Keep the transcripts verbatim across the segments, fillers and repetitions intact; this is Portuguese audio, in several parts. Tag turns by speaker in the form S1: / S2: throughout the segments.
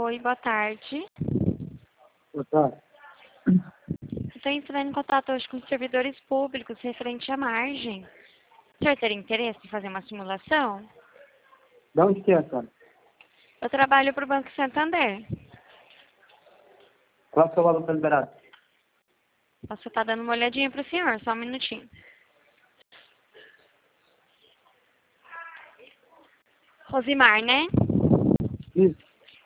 S1: Oi, boa tarde.
S2: Boa tarde.
S1: Estou entrando em contato hoje com os servidores públicos referente à margem. O senhor teria interesse em fazer uma simulação?
S2: De onde que é, cara?
S1: Eu trabalho para o Banco Santander.
S2: Qual é o seu valor para liberado?
S1: Posso estar dando uma olhadinha para o senhor, só um minutinho. Rosimar, né?
S2: Isso.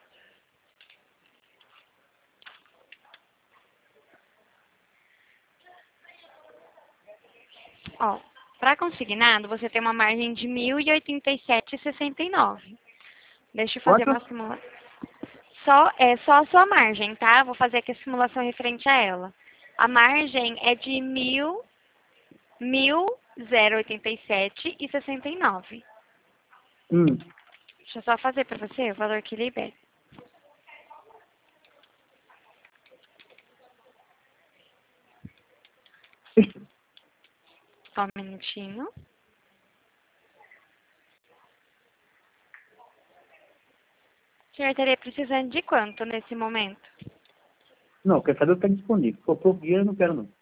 S1: Ó, para consignado, você tem uma margem de mil e oitenta e sete vírgula sessenta e nove. Deixa eu fazer
S2: Quanto?
S1: uma simulação. Só, é só a sua margem, tá? Vou fazer aqui a simulação referente a ela. A margem é de mil, mil zero oitenta e sete e sessenta e nove.
S2: Hum.
S1: Deixa eu só fazer para você o valor que libera. Só um minutinho. O senhor estaria precisando de quanto nesse momento?
S2: Não, eu quero saber o que está disponível. Se for pouco dinheiro, eu não quero, não.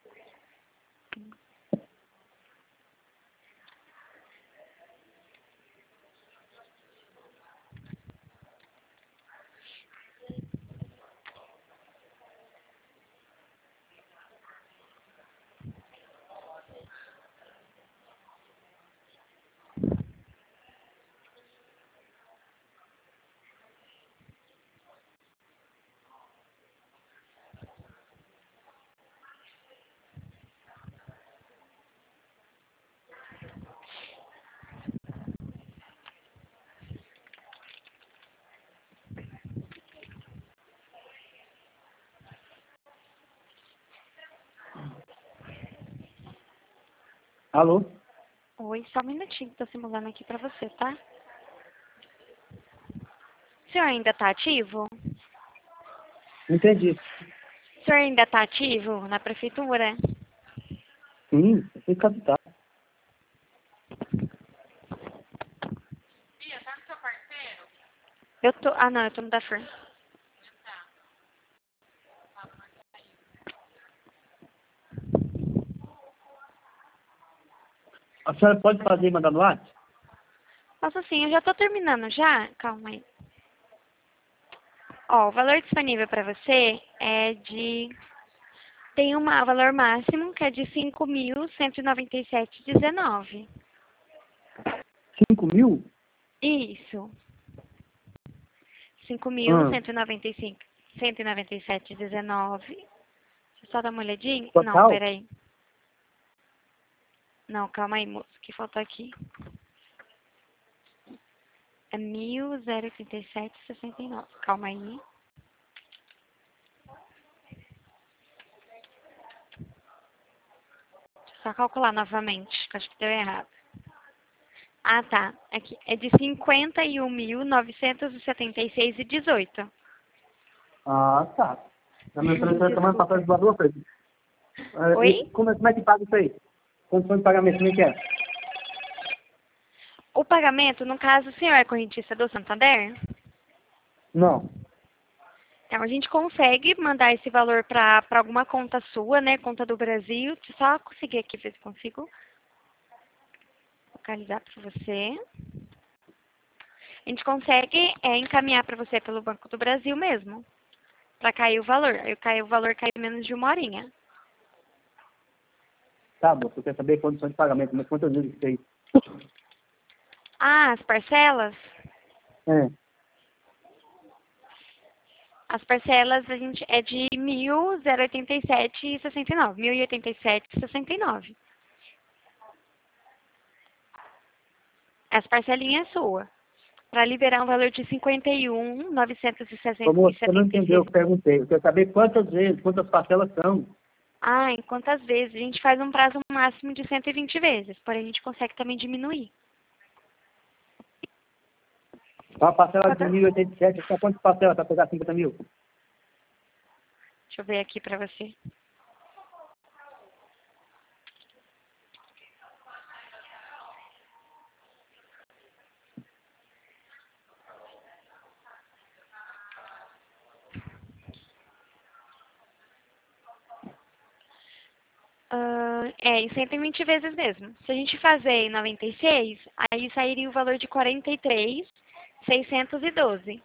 S2: Alô?
S1: Oi, só um minutinho que estou simulando aqui para você, tá? O senhor ainda está ativo?
S2: Não entendi.
S1: O senhor ainda está ativo na prefeitura?
S2: Sim, eu sei capital.
S1: Eu tô... Ah, não, eu tô no da Fern.
S2: A senhora pode fazer e mandar no WhatsApp?
S1: Nossa, sim, eu já tô terminando já. Calma aí. Ó, o valor disponível para você é de... Tem um valor máximo que é de cinco mil cento e noventa e sete vírgula dezenove.
S2: Cinco mil?
S1: Isso. cinco mil
S2: Ah.
S1: cento e noventa e cinco, cento e noventa e sete vírgula dezenove. Deixa eu só dar uma olhadinha. Não,
S2: Total?
S1: peraí. Não, calma aí, moço, que faltou aqui. É mil oitenta e sete vírgula sessenta e nove. Calma aí. Só calcular novamente, que eu acho que deu errado. Ah, tá. Aqui. É de cinquenta e um mil novecentos e setenta e seis vírgula dezoito.
S2: Ah, tá. A minha empresa vai tomar
S1: Desculpa.
S2: papel de valor, Fred. Ah, e
S1: Oi?
S2: como, é- como é que paga isso aí? Condição de pagamento, como é que é?
S1: O pagamento, no caso, o senhor é correntista do Santander?
S2: Não.
S1: Então, a gente consegue mandar esse valor para alguma conta sua, né? Conta do Brasil. Deixa eu só conseguir aqui ver se consigo localizar para você. A gente consegue é, encaminhar para você pelo Banco do Brasil mesmo. Para cair o valor. Aí cai, o valor cai em menos de uma horinha.
S2: Tá, moço, eu quero saber condição de pagamento, mas quantas vezes isso aí?
S1: Ah, as parcelas?
S2: É.
S1: As parcelas a gente é de mil oitenta e sete vírgula sessenta e nove. mil e oitenta e sete vírgula sessenta e nove. As parcelinhas é sua. Para liberar um valor de cinquenta e um mil novecentos e
S2: Ô, moço, você não
S1: setenta e
S2: entendeu
S1: seis.
S2: o que eu perguntei. Eu quero saber quantas vezes, quantas parcelas são.
S1: Ah, em quantas vezes? A gente faz um prazo máximo de cento e vinte vezes, porém a gente consegue também diminuir.
S2: Uma parcela de
S1: Quanta-
S2: mil e oitenta e sete, só quantas parcelas para pegar cinquenta mil?
S1: Deixa eu ver aqui para você. é em cento e vinte vezes mesmo. Se a gente fazer em noventa e seis, aí sairia o valor de quarenta e três mil seiscentos e doze.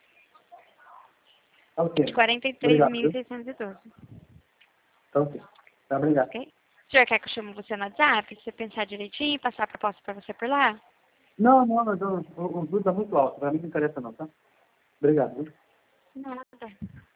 S2: Tá ok.
S1: De quarenta e três
S2: Obrigado,
S1: mil
S2: viu?
S1: seiscentos e doze.
S2: Tá ok. Tá, obrigado.
S1: Ok? O senhor quer que eu chame você no WhatsApp? Você pensar direitinho e passar a proposta para você por lá?
S2: Não, não, não, não. O, o juro tá muito alto. Pra mim não interessa não, tá? Obrigado, viu?
S1: Nada.